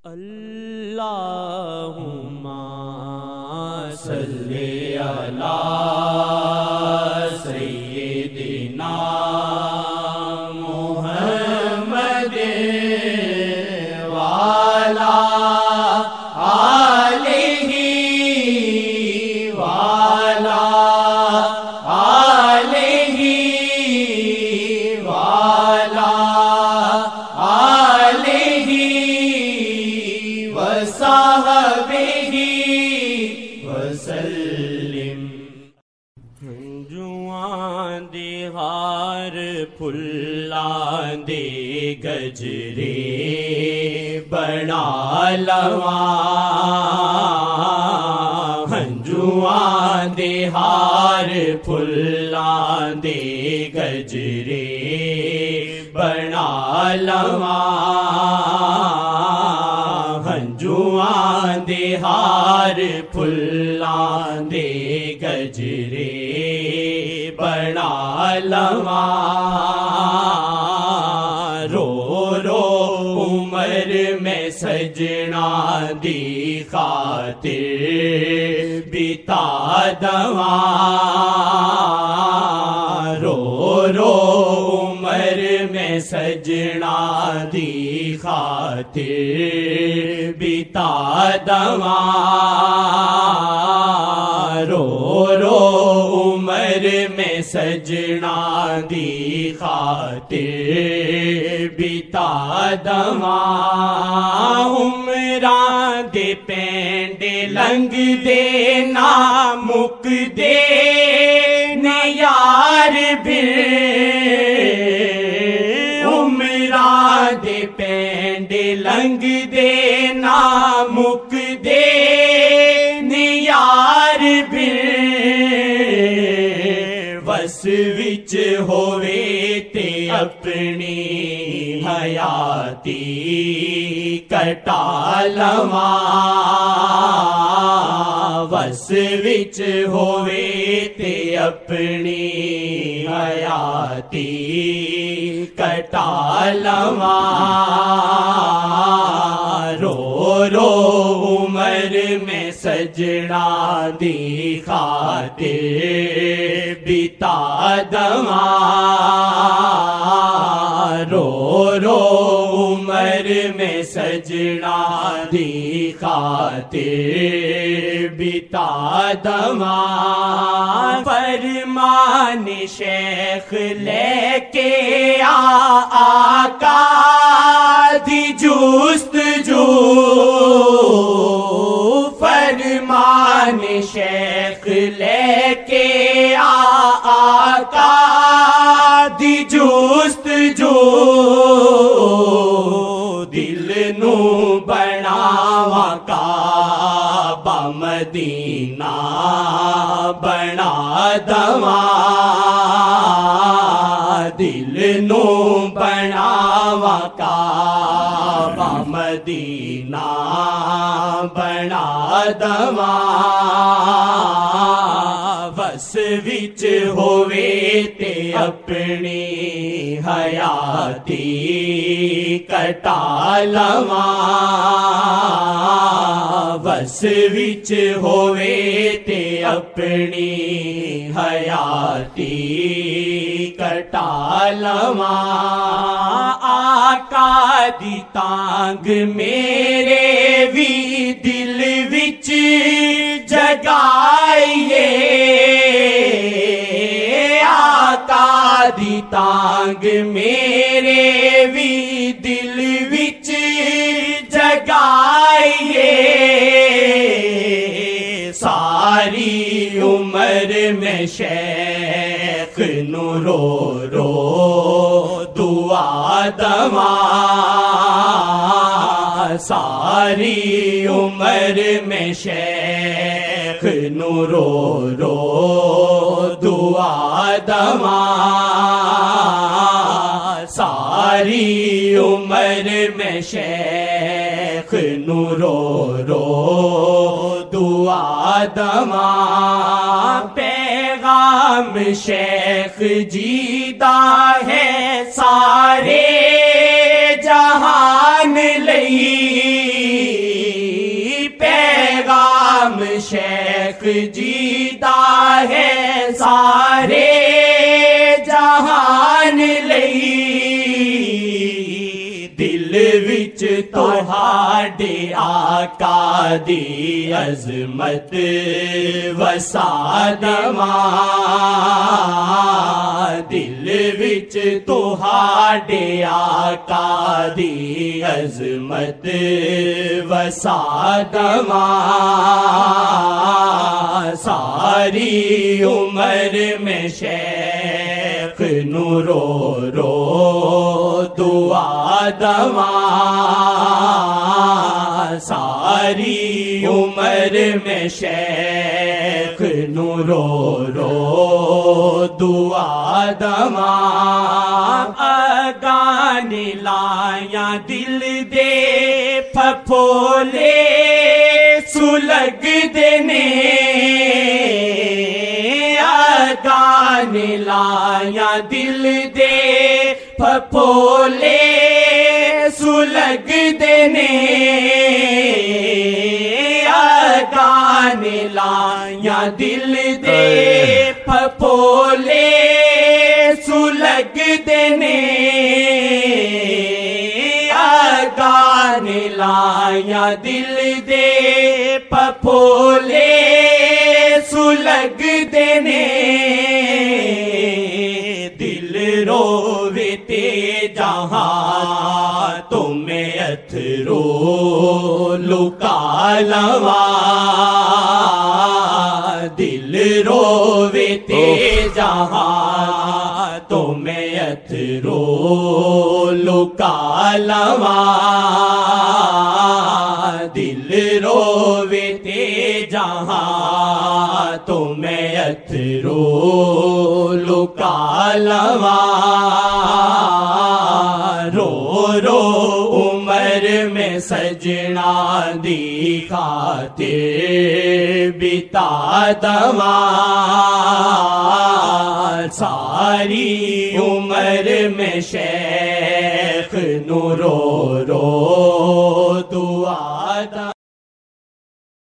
اللہم صلی علی سیدنا محمد وعلی آلہ وعلی آلہ وعلی آلہ وصحبہ وسلم۔ جواں دے ہار پھلاں دے گجرے بنا لواں، جواں دے ہار پھلاں دے گجرے بنا لواں، جواں دے ہار پھلاں دے گجرے بنا لواں، رو رو عمر میں سجنا دی خاطر بتا دواں، رو رو عمر میں سجنا دی خاطر بتا دواں، رو رو عمر میں سجنا دی خاطر بتا دواں، عمراں دے پینڈ لنگ دے نامک دے نیار بھر، عمراں دے پینڈ لنگ دے نامک دے نیار بھر، وس وچ ہووے تے اپنی حیاتی کٹا لواں، وس وچ ہووے تے اپنی حیاتی کٹا لواں، رو رو عمر میں سجنا دی خاطر بتا دواں، رو رو عمر میں سجنا دی خاطر بتا دواں، فرمان شیخ لے کے آقا دی جستجو، فرمان شیخ لے کے آقا دی جستجو، دل نو بناواں کعبہ مدینہ بنا دواں، دل نو بناواں کعبہ مدینہ بنا دواں، وس وچ ہووے تے اپنی حیاتی کٹا لواں، وس وچ ہووے تے اپنی حیاتی کٹا لواں، آقا دی تانگ میرے وی دل وچ جگائیے، آقا دی تانگ میرے وی دل وچ جگائیے، ساری عمر میں شیخ نو رو رو دعا دواں، ساری عمر میں شیخ نو رو رو دعا دواں، ساری عمر میں شیخ نو رو رو دعا دواں، پیغام شیخ جی دا ہے سارے جہان لئی، شیخ جیتا ہے سارے جہان لئی دل وچ تہاڈے آقا دی عظمت وسا دواں دل وچ تہاڈے آقا دی عظمت وسا دواں ساری عمر میں شیخ نو رو رو دعا دواں ساری عمر میں شیخ نو رو رو دعا دواں اگان لایا دل دے پھپھولے سلگ دینے اگان لایا دل دے پھپھولے سلگ دینے اگان لایا دل دے پھپھولے سلگ دینے اگان لایا دل دے پھپھولے سلگ دینے دل روے تے جہاں تمہیں اتھرو لکا لواں دل روے تے جہاں تمہیں اتھرو لکا لواں دل روے تے جہاں تمہیں اتھرو لکا لواں رو رو عمر میں سجنا دی خاطر بتا دواں ساری عمر میں شیخ نو رو رو